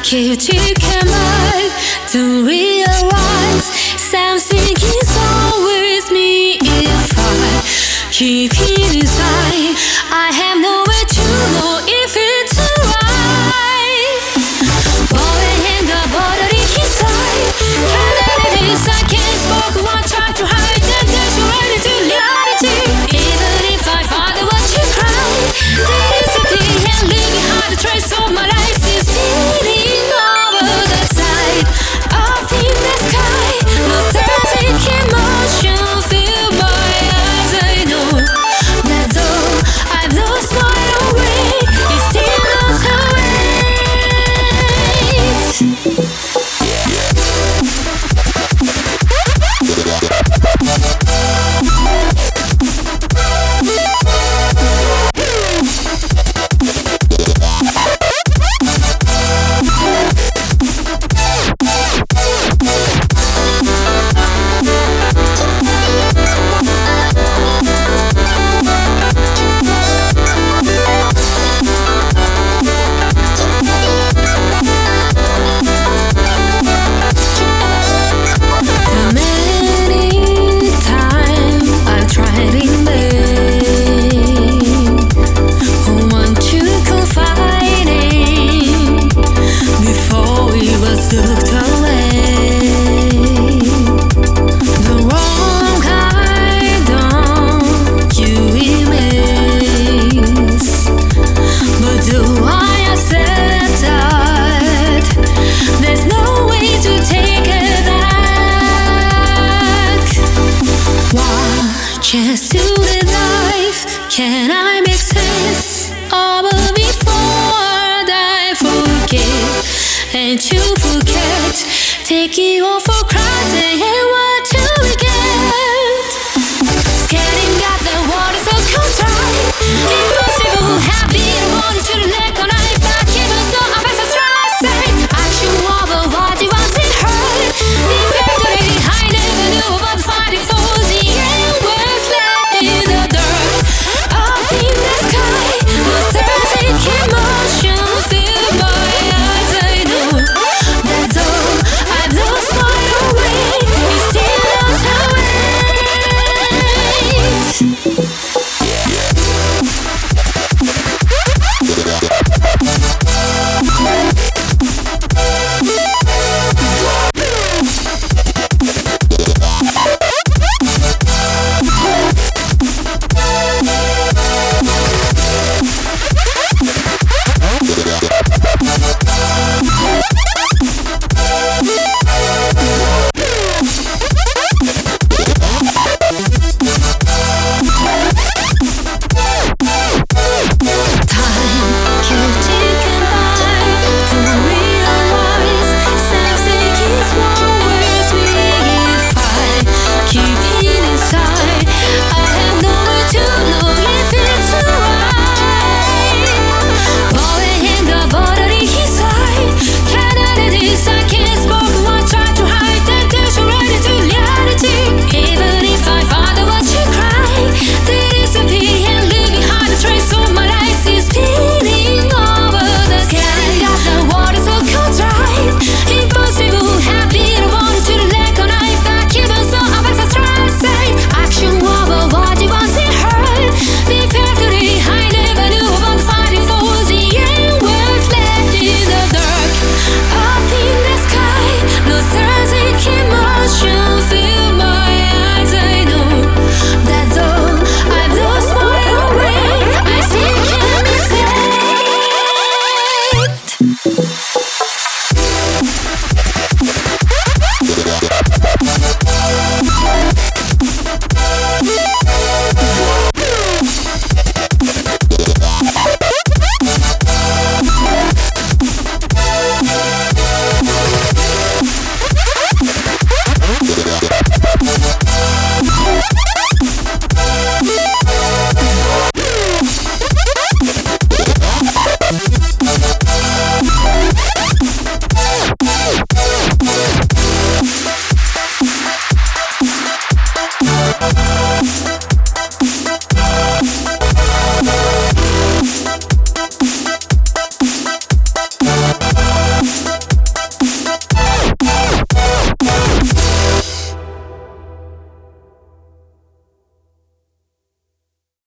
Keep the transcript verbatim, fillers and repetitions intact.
critical mind to realize something is wrong with me. If I keep it inside, I have no way to know if it's right. Falling in the border inside, can't let it inside, can't spoke one try to hide the dash right into reality. Even if I find what you cry, there is a thing and leave behind the trace of my life is fading over the side up in the sky. Nostalgic emotion fill my eyes. I know that though I've lost my own way, it's still not too late. Looked away, the wrong kind of you remains. But do I accept that there's no way to take it back? One chance to live life, can I make sense of it before I forget? And to forget, take it all for granted, and what do we get?